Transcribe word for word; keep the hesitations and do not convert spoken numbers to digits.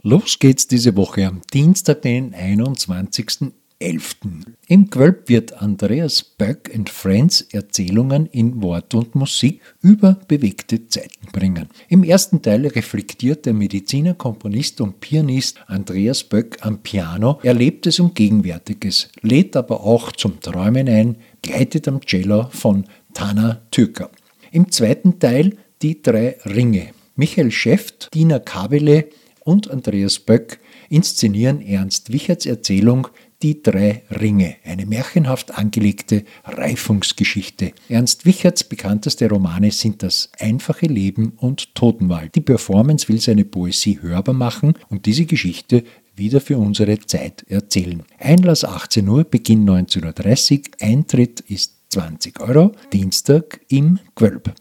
Los geht's diese Woche am Dienstag, den einundzwanzigsten elften Im Gwölb wird Andreas Böck and Friends Erzählungen in Wort und Musik über bewegte Zeiten bringen. Im ersten Teil reflektiert der Mediziner, Komponist und Pianist Andreas Böck am Piano Erlebtes und Gegenwärtiges, lädt aber auch zum Träumen ein, gleitet am Cello von Tana Türker. Im zweiten Teil die drei Ringe. Michael Schäft, Dina Kabele und Andreas Böck inszenieren Ernst Wicherts Erzählung Die drei Ringe, eine märchenhaft angelegte Reifungsgeschichte. Ernst Wicherts bekannteste Romane sind Das einfache Leben und Totenwald. Die Performance will seine Poesie hörbar machen und diese Geschichte wieder für unsere Zeit erzählen. Einlass achtzehn Uhr, Beginn neunzehn Uhr dreißig, Eintritt ist zwanzig Euro, Dienstag im Gwölb.